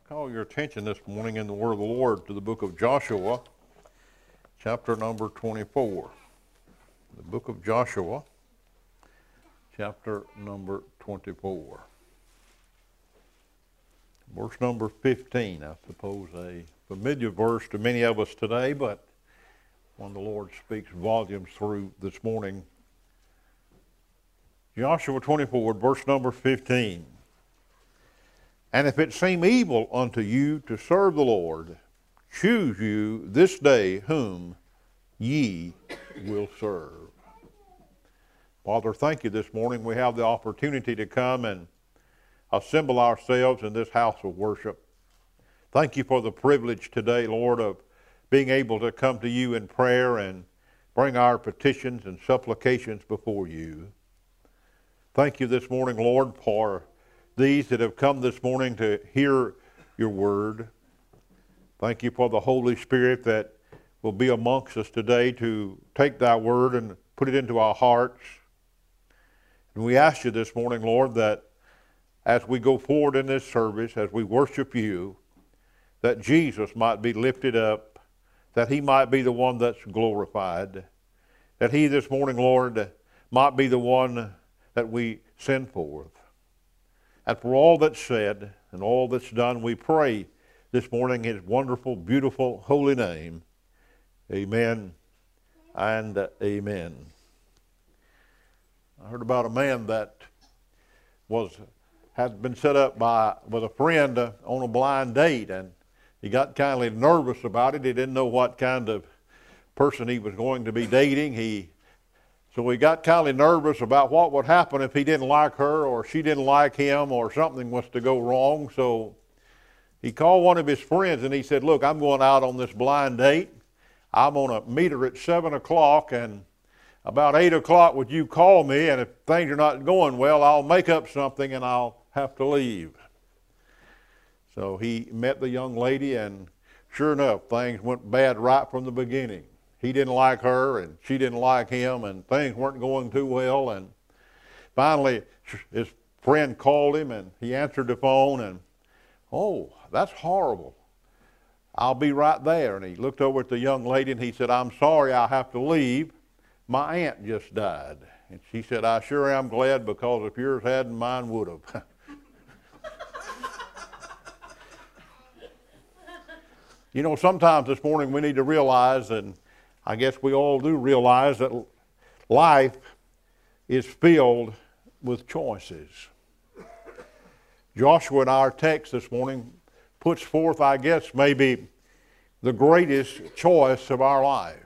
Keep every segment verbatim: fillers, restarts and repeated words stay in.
Call your attention this morning in the Word of the Lord to the book of Joshua, chapter number twenty-four. The book of Joshua, chapter number twenty-four. Verse number fifteen, I suppose a familiar verse to many of us today, but one the Lord speaks volumes through this morning. Joshua twenty-four, verse number fifteen. And if it seem evil unto you to serve the Lord, choose you this day whom ye will serve. Father, thank you this morning. We have the opportunity to come and assemble ourselves in this house of worship. Thank you for the privilege today, Lord, of being able to come to you in prayer and bring our petitions and supplications before you. Thank you this morning, Lord, for these that have come this morning to hear your word. Thank you for the Holy Spirit that will be amongst us today to take thy word and put it into our hearts. And we ask you this morning, Lord, that as we go forward in this service, as we worship you, that Jesus might be lifted up, that he might be the one that's glorified, that he this morning, Lord, might be the one that we send forth. And for all that's said and all that's done, we pray this morning in his wonderful, beautiful, holy name. Amen and amen. I heard about a man that was had been set up by with a friend uh, on a blind date, and he got kind of nervous about it. He didn't know what kind of person he was going to be dating. He So he got kind of nervous about what would happen if he didn't like her or she didn't like him or something was to go wrong. So he called one of his friends and he said, look, I'm going out on this blind date. I'm going to meet her at seven o'clock, and about eight o'clock would you call me, and if things are not going well, I'll make up something and I'll have to leave. So he met the young lady, and sure enough, things went bad right from the beginning. He didn't like her, and she didn't like him, and things weren't going too well. And finally, his friend called him, and he answered the phone, and, oh, that's horrible. I'll be right there. And he looked over at the young lady, and he said, I'm sorry, I have to leave. My aunt just died. And she said, I sure am glad, because if yours hadn't, mine would have. You know, sometimes this morning we need to realize, and I guess we all do realize, that life is filled with choices. Joshua in our text this morning puts forth, I guess, maybe the greatest choice of our life.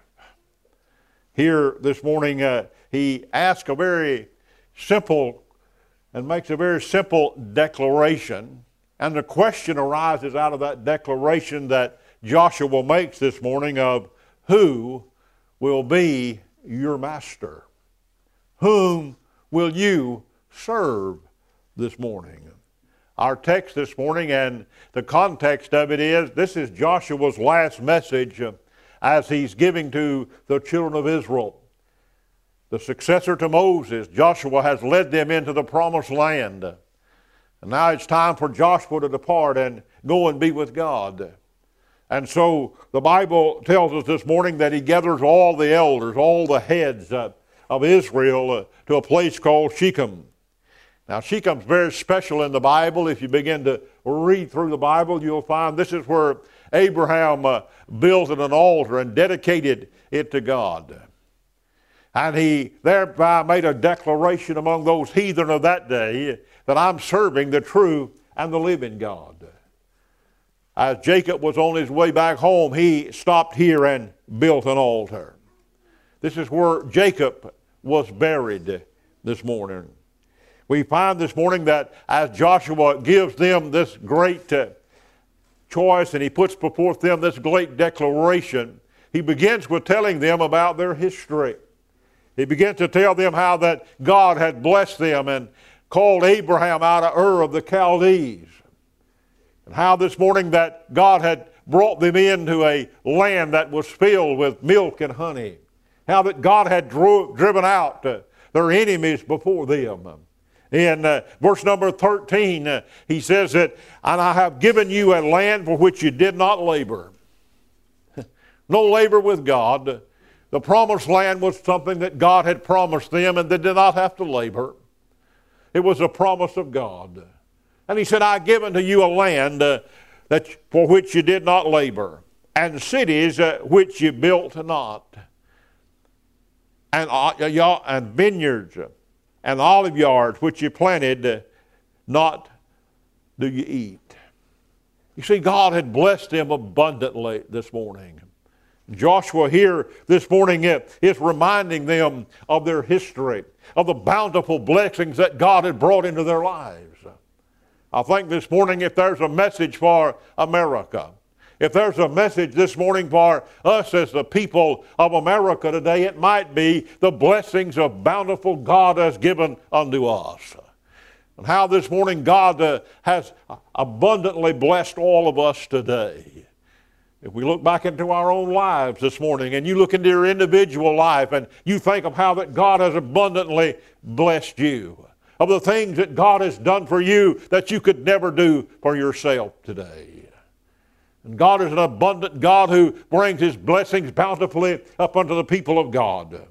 Here this morning, uh, he asks a very simple and makes a very simple declaration. And the question arises out of that declaration that Joshua makes this morning of, who will be your master? Whom will you serve this morning? Our text this morning, and the context of it is, this is Joshua's last message uh, as he's giving to the children of Israel. The successor to Moses, Joshua has led them into the promised land. And now it's time for Joshua to depart and go and be with God. And so the Bible tells us this morning that he gathers all the elders, all the heads uh, of Israel uh, to a place called Shechem. Now Shechem's very special in the Bible. If you begin to read through the Bible, you'll find this is where Abraham uh, built an altar and dedicated it to God. And he thereby made a declaration among those heathen of that day that I'm serving the true and the living God. As Jacob was on his way back home, he stopped here and built an altar. This is where Jacob was buried this morning. We find this morning that as Joshua gives them this great uh, choice and he puts before them this great declaration, he begins with telling them about their history. He begins to tell them how that God had blessed them and called Abraham out of Ur of the Chaldees. And how this morning that God had brought them into a land that was filled with milk and honey. How that God had drew, driven out uh, their enemies before them. In uh, verse number thirteen, uh, he says that, and I have given you a land for which you did not labor. No labor with God. The promised land was something that God had promised them, and they did not have to labor. It was a promise of God. And he said, I have given to you a land uh, that, for which you did not labor, and cities uh, which you built not, and, uh, and vineyards, and olive yards which you planted, uh, not do you eat. You see, God had blessed them abundantly this morning. Joshua here this morning is reminding them of their history, of the bountiful blessings that God had brought into their lives. I think this morning, if there's a message for America, if there's a message this morning for us as the people of America today, it might be the blessings of bountiful God has given unto us. And how this morning God uh, has abundantly blessed all of us today. If we look back into our own lives this morning, and you look into your individual life, and you think of how that God has abundantly blessed you, of the things that God has done for you that you could never do for yourself today. And God is an abundant God who brings His blessings bountifully up unto the people of God.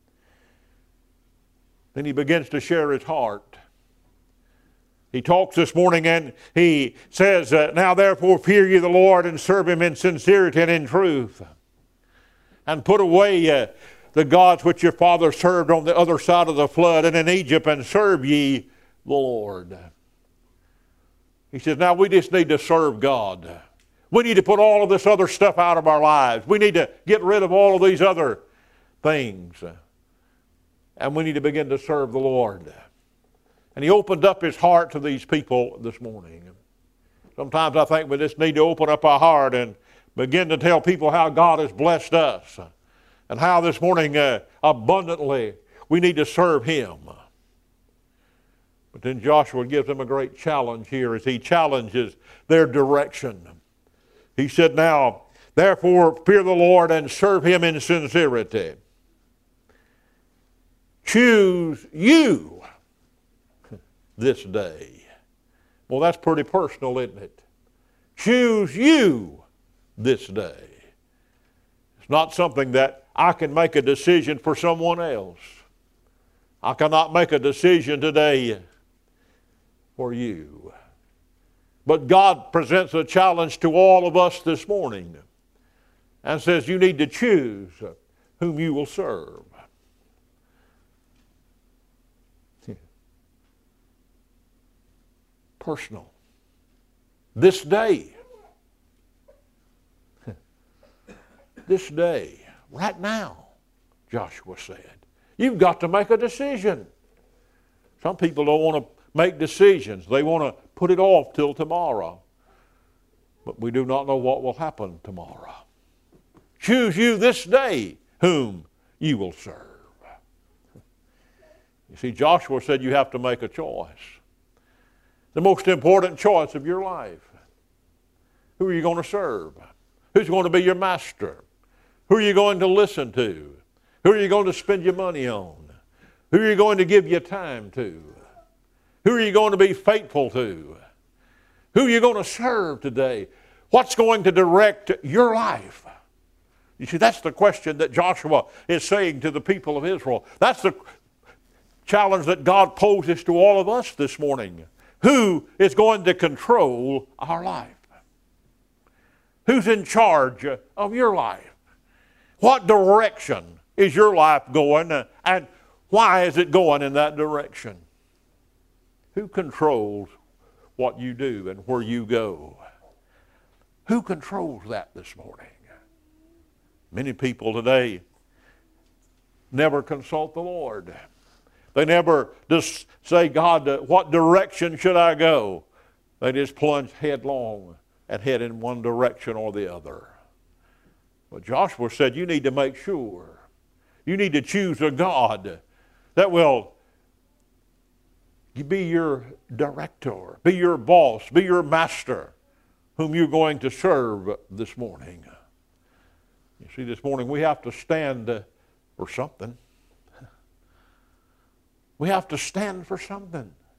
Then He begins to share His heart. He talks this morning and he says, uh, now therefore fear ye the Lord and serve Him in sincerity and in truth. And put away uh, the gods which your father served on the other side of the flood and in Egypt, and serve ye the Lord. He says, now we just need to serve God. We need to put all of this other stuff out of our lives. We need to get rid of all of these other things. And we need to begin to serve the Lord. And he opened up his heart to these people this morning. Sometimes I think we just need to open up our heart and begin to tell people how God has blessed us and how this morning uh, abundantly we need to serve Him. But then Joshua gives them a great challenge here as he challenges their direction. He said, now, therefore fear the Lord and serve Him in sincerity. Choose you this day. Well, that's pretty personal, isn't it? Choose you this day. It's not something that I can make a decision for someone else. I cannot make a decision today for you. But God presents a challenge to all of us this morning and says you need to choose whom you will serve. Personal. This day. This day. Right now, Joshua said. You've got to make a decision. Some people don't want to make decisions. They want to put it off till tomorrow. But we do not know what will happen tomorrow. Choose you this day whom you will serve. You see, Joshua said you have to make a choice. The most important choice of your life. Who are you going to serve? Who's going to be your master? Who are you going to listen to? Who are you going to spend your money on? Who are you going to give your time to? Who are you going to be faithful to? Who are you going to serve today? What's going to direct your life? You see, that's the question that Joshua is saying to the people of Israel. That's the challenge that God poses to all of us this morning. Who is going to control our life? Who's in charge of your life? What direction is your life going, and why is it going in that direction? Who controls what you do and where you go? Who controls that this morning? Many people today never consult the Lord. They never just say, God, what direction should I go? They just plunge headlong and head in one direction or the other. But Joshua said, you need to make sure. You need to choose a God that will be your director, be your boss, be your master, whom you're going to serve this morning. You see, this morning we have to stand for something. We have to stand for something.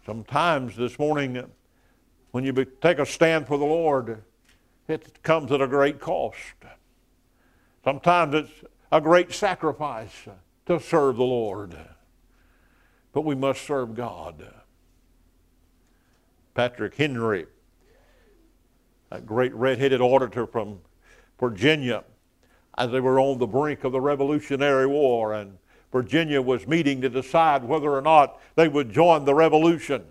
Sometimes this morning, when you be, take a stand for the Lord, it comes at a great cost. Sometimes it's a great sacrifice to serve the Lord. But we must serve God. Patrick Henry, a great red-headed orator from Virginia, as they were on the brink of the Revolutionary War, and Virginia was meeting to decide whether or not they would join the revolution.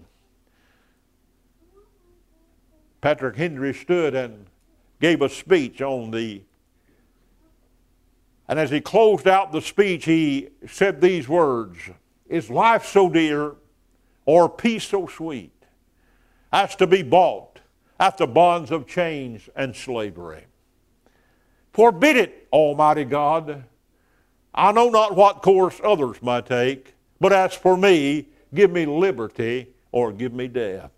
Patrick Henry stood and gave a speech on the, and as he closed out the speech, he said these words, "Is life so dear, or peace so sweet, as to be bought at the bonds of chains and slavery? Forbid it, Almighty God. I know not what course others might take, but as for me, give me liberty or give me death."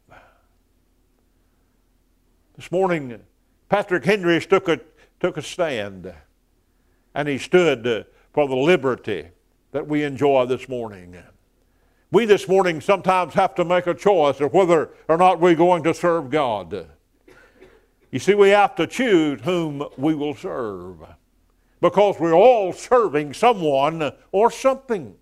This morning, Patrick Henry took a, took a stand, and he stood for the liberty that we enjoy this morning. We this morning sometimes have to make a choice of whether or not we're going to serve God. You see, we have to choose whom we will serve, because we're all serving someone or something.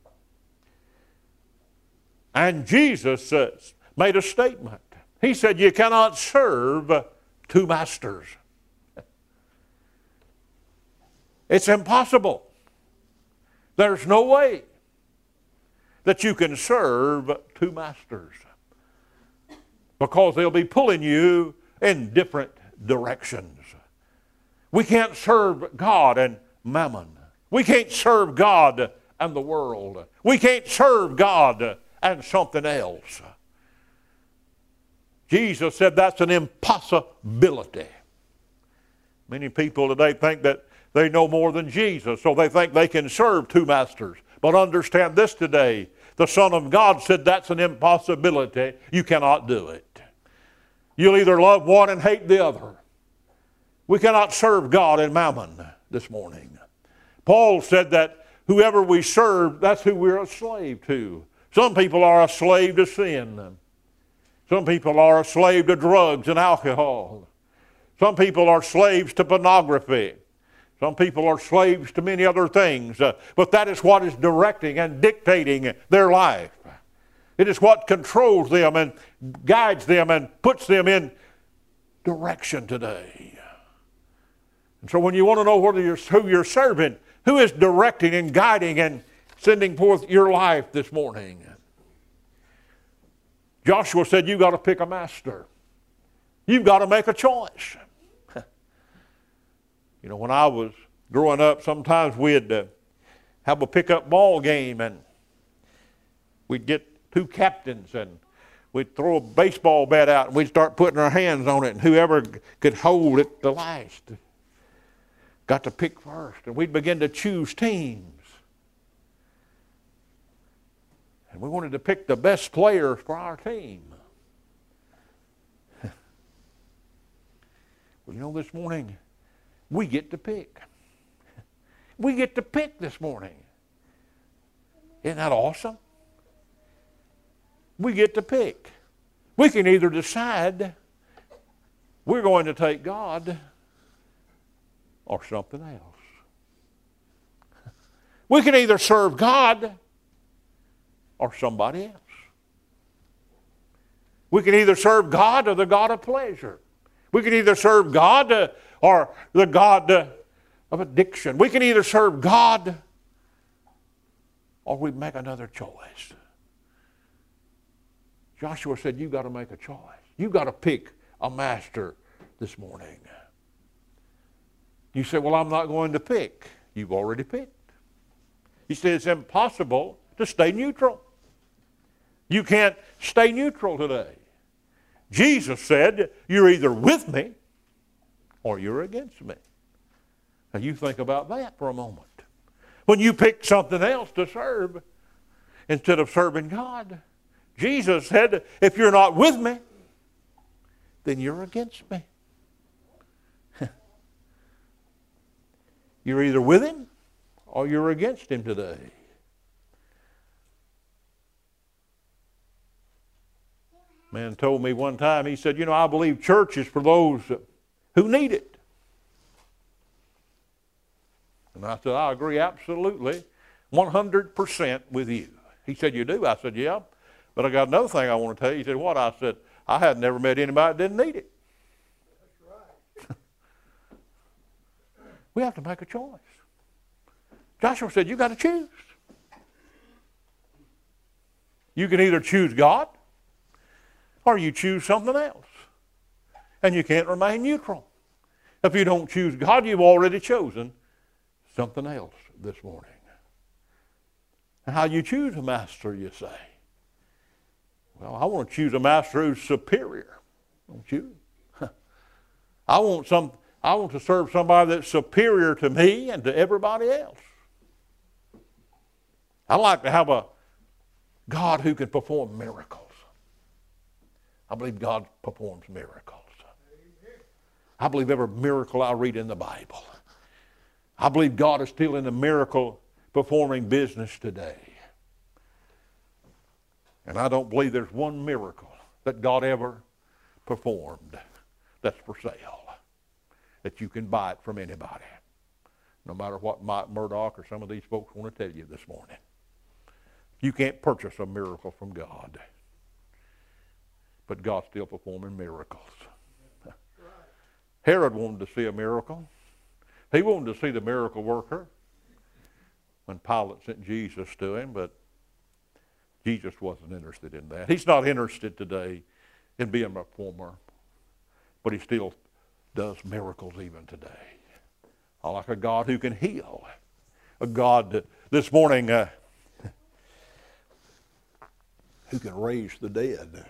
And Jesus uh, made a statement. He said, you cannot serve two masters. It's impossible. There's no way that you can serve two masters, because they'll be pulling you in different directions. We can't serve God and mammon. We can't serve God and the world. We can't serve God and something else. Jesus said that's an impossibility. Many people today think that they know more than Jesus, so they think they can serve two masters. But understand this today. The Son of God said that's an impossibility. You cannot do it. You'll either love one and hate the other. We cannot serve God and mammon this morning. Paul said that whoever we serve, that's who we're a slave to. Some people are a slave to sin. Some people are a slave to drugs and alcohol. Some people are slaves to pornography. Some people are slaves to many other things. Uh, but that is what is directing and dictating their life. It is what controls them and guides them and puts them in direction today. And so when you want to know whether you're, who you're serving, who is directing and guiding and sending forth your life this morning? Joshua said, you've got to pick a master. You've got to make a choice. You know, when I was growing up, sometimes we'd uh, have a pickup ball game, and we'd get two captains, and we'd throw a baseball bat out, and we'd start putting our hands on it, and whoever could hold it the last got to pick first. And we'd begin to choose teams. And we wanted to pick the best players for our team. Well, you know, this morning, we get to pick. We get to pick this morning. Isn't that awesome? We get to pick. We can either decide we're going to take God or something else. We can either serve God or somebody else. We can either serve God or the God of pleasure. We can either serve God uh, or the God uh, of addiction. We can either serve God or we make another choice. Joshua said, you've got to make a choice. You've got to pick a master this morning. You say, well, I'm not going to pick. You've already picked. He said it's impossible to stay neutral. You can't stay neutral today. Jesus said, you're either with me or you're against me. Now you think about that for a moment. When you pick something else to serve instead of serving God, Jesus said, if you're not with me, then you're against me. You're either with him or you're against him today. Man told me one time, he said, you know, I believe church is for those who need it. And I said, I agree absolutely, one hundred percent with you. He said, you do? I said, yeah. But I got another thing I want to tell you. He said, what? I said, I had never met anybody that didn't need it. That's right. We have to make a choice. Joshua said, you got to choose. You can either choose God or you choose something else. And you can't remain neutral. If you don't choose God, you've already chosen something else this morning. How do you choose a master, you say? Well, I want to choose a master who's superior. Don't you? I want some. I want to serve somebody that's superior to me and to everybody else. I like to have a God who can perform miracles. I believe God performs miracles. I believe every miracle I read in the Bible. I believe God is still in the miracle performing business today. And I don't believe there's one miracle that God ever performed that's for sale, that you can buy it from anybody, no matter what Mike Murdoch or some of these folks want to tell you this morning. You can't purchase a miracle from God, but God's still performing miracles. Herod wanted to see a miracle. He wanted to see the miracle worker when Pilate sent Jesus to him, but Jesus wasn't interested in that. He's not interested today in being a performer, but he still does miracles even today. I like a God who can heal. A God that this morning uh, who can raise the dead.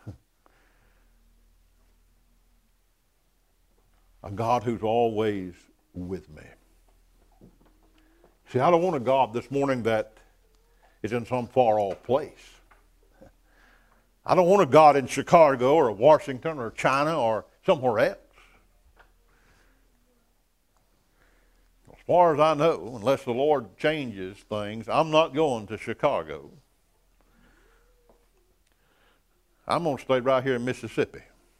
A God who's always with me. See, I don't want a God this morning that is in some far-off place. I don't want a God in Chicago or Washington or China or somewhere else. As far as I know, unless the Lord changes things, I'm not going to Chicago. I'm going to stay right here in Mississippi.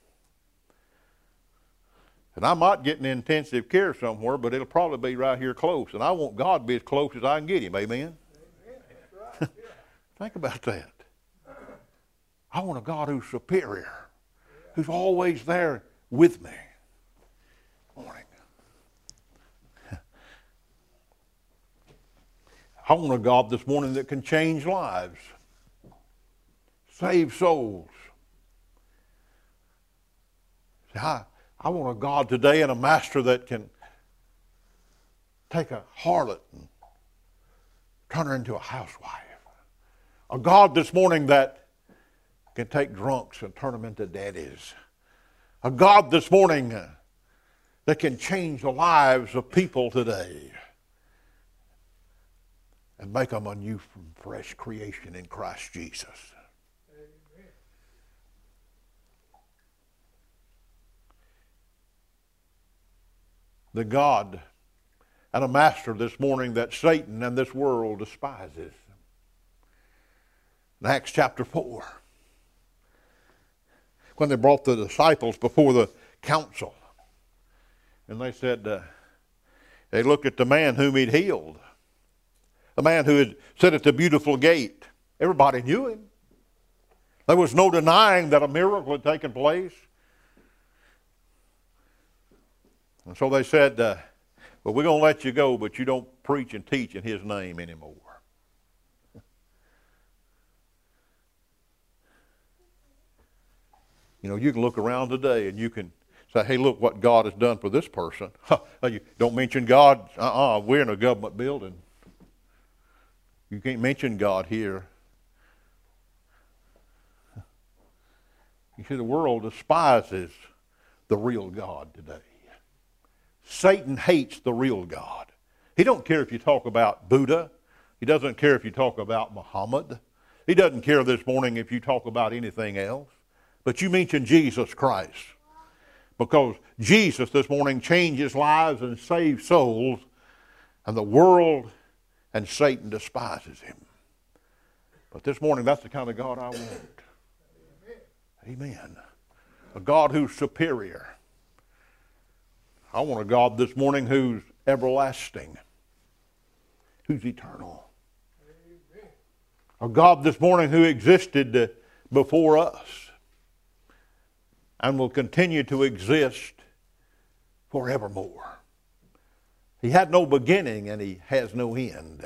And I might get in intensive care somewhere, but it'll probably be right here close. And I want God to be as close as I can get him. Amen? Amen. That's right. Yeah. Think about that. I want a God who's superior, who's always there with me. Morning. I want a God this morning that can change lives, save souls. See, I, I want a God today and a master that can take a harlot and turn her into a housewife. A God this morning that can take drunks and turn them into daddies. A God this morning uh, that can change the lives of people today and make them a new fresh creation in Christ Jesus. Amen. The God and a master this morning that Satan and this world despises. In Acts chapter four, when they brought the disciples before the council, and they said, uh, they looked at the man whom he'd healed, the man who had sat at the beautiful gate. Everybody knew him. There was no denying that a miracle had taken place. And so they said, uh, well, we're going to let you go, but you don't preach and teach in his name anymore. You know, you can look around today and you can say, hey, look what God has done for this person. You don't mention God. Uh-uh, we're in a government building. You can't mention God here. You see, the world despises the real God today. Satan hates the real God. He don't care if you talk about Buddha. He doesn't care if you talk about Muhammad. He doesn't care this morning if you talk about anything else. But you mention Jesus Christ. Because Jesus this morning changes lives and saves souls, and the world and Satan despises him. But this morning, that's the kind of God I want. Amen. A God who's superior. I want a God this morning who's everlasting, who's eternal. Amen. A God this morning who existed before us and will continue to exist forevermore. He had no beginning and he has no end.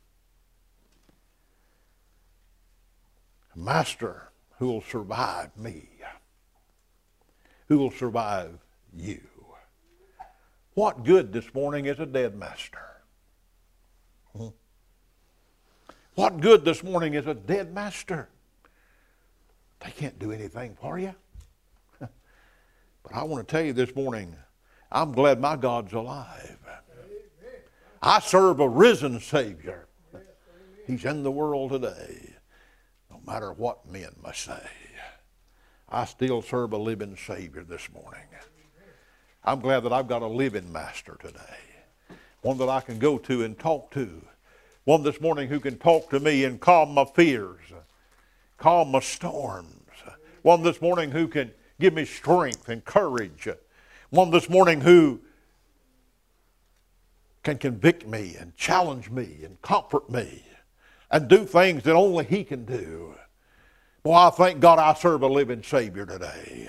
A master who will survive me, who will survive you. What good this morning is a dead master? Hmm? What good this morning is a dead master? They can't do anything for you. But I want to tell you this morning, I'm glad my God's alive. I serve a risen Savior. He's in the world today. No matter what men must say, I still serve a living Savior this morning. I'm glad that I've got a living master today. One that I can go to and talk to. One this morning who can talk to me and calm my fears, calm my storms. One this morning who can give me strength and courage. One this morning who can convict me and challenge me and comfort me and do things that only He can do. Well, I thank God I serve a living Savior today.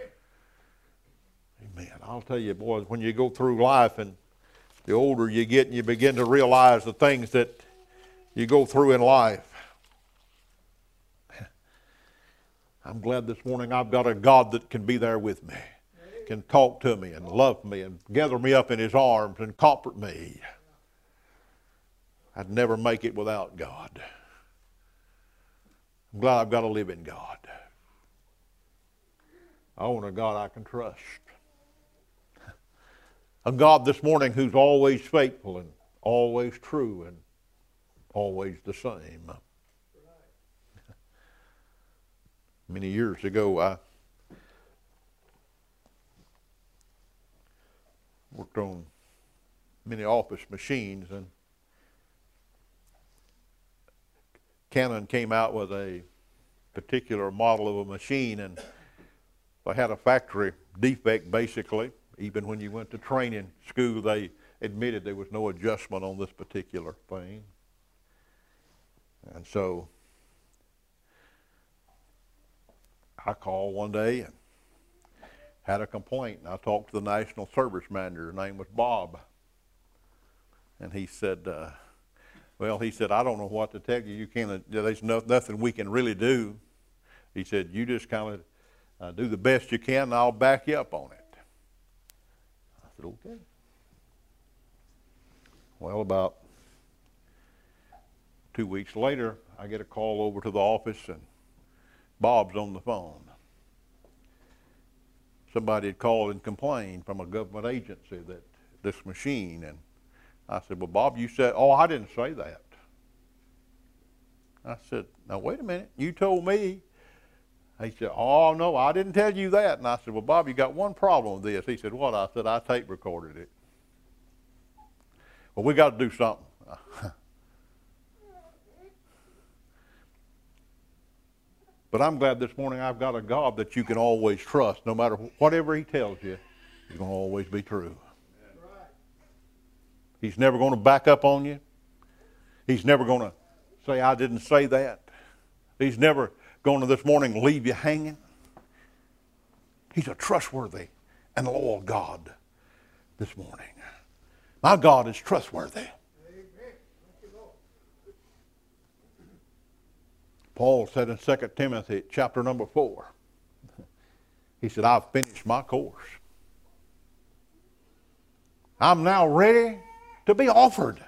Amen. I'll tell you, boys, when you go through life and the older you get and you begin to realize the things that you go through in life, I'm glad this morning I've got a God that can be there with me, can talk to me and love me and gather me up in His arms and comfort me. I'd never make it without God. I'm glad I've got a living God. I want a God I can trust. A God this morning who's always faithful and always true and always the same. Many years ago, I worked on many office machines, and Canon came out with a particular model of a machine, and they had a factory defect basically. Even when you went to training school, they admitted there was no adjustment on this particular thing. And so I called one day and had a complaint, and I talked to the National Service Manager. His name was Bob. And he said, uh, well, he said, I don't know what to tell you. You can't, there's no, nothing we can really do. He said, you just kind of uh, do the best you can, and I'll back you up on it. I said, okay. Well, about two weeks later, I get a call over to the office, and Bob's on the phone. Somebody had called and complained from a government agency that this machine, and I said, well, Bob, you said, oh, I didn't say that. I said, now, wait a minute, you told me. He said, oh, no, I didn't tell you that. And I said, well, Bob, you got one problem with this. He said, what? I said, I tape recorded it. Well, we got to do something. But I'm glad this morning I've got a God that you can always trust. No matter whatever He tells you, He's going to always be true. He's never going to back up on you. He's never going to say, I didn't say that. He's never going to this morning leave you hanging. He's a trustworthy and loyal God this morning. My God is trustworthy. Paul said in Second Timothy chapter number four, he said, I've finished my course. I'm now ready to be offered.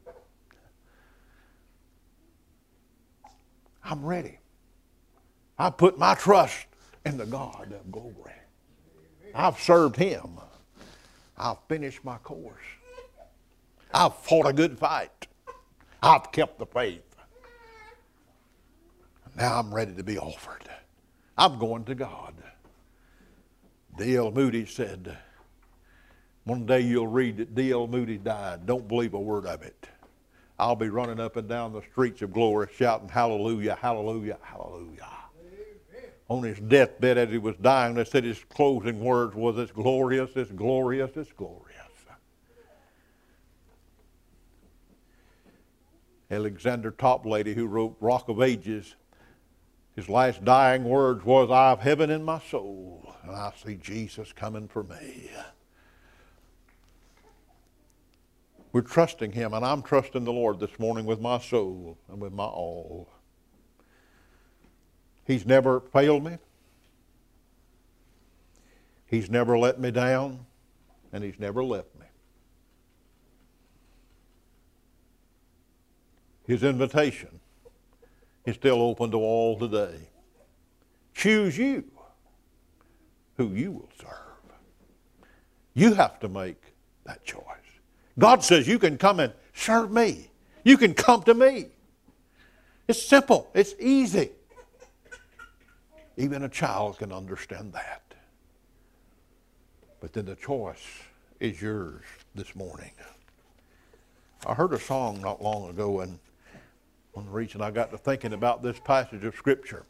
I'm ready. I put my trust in the God of glory. I've served Him. I've finished my course. I've fought a good fight. I've kept the faith. Now I'm ready to be offered. I'm going to God. D L Moody said, one day you'll read that D L Moody died. Don't believe a word of it. I'll be running up and down the streets of glory shouting hallelujah, hallelujah, hallelujah. Amen. on his deathbed as he was dying, they said his closing words was, "It's glorious, it's glorious, it's glorious." Alexander Toplady, who wrote Rock of Ages, his last dying words was, "I have heaven in my soul, and I see Jesus coming for me." We're trusting him, and I'm trusting the Lord this morning with my soul and with my all. He's never failed me. He's never let me down, and he's never left me. His invitation is still open to all today. Choose you who you will serve. You have to make that choice. God says you can come and serve me. You can come to me. It's simple. It's easy. Even a child can understand that. But then the choice is yours this morning. I heard a song not long ago, and one reason I got to thinking about this passage of Scripture.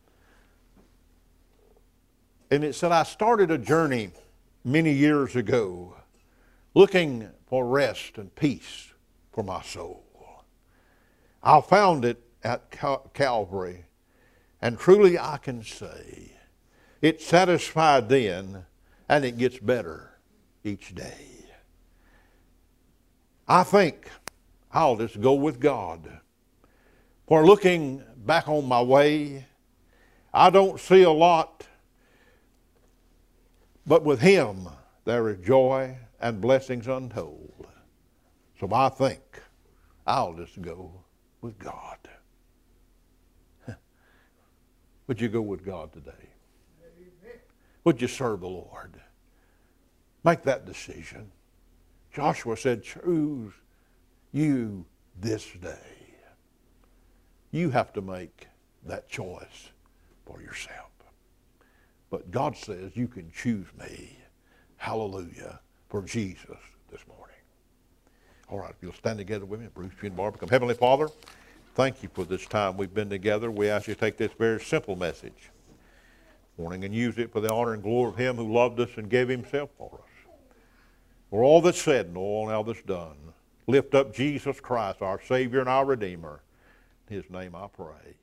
And it said, "I started a journey many years ago looking for rest and peace for my soul. I found it at Cal- Calvary, and truly I can say it satisfied then, and it gets better each day. I think I'll just go with God. For looking back on my way, I don't see a lot, but with him there is joy and blessings untold. So I think I'll just go with God." Would you go with God today? Amen. Would you serve the Lord? Make that decision. Joshua said, "Choose you this day." You have to make that choice for yourself. But God says you can choose me. Hallelujah. For Jesus this morning. All right, if you'll stand together with me, Bruce and Barbara, come. Heavenly Father, thank you for this time we've been together. We ask you to take this very simple message this morning and use it for the honor and glory of him who loved us and gave himself for us. For all that's said and all now that's done, lift up Jesus Christ, our Savior and our Redeemer. In his name I pray.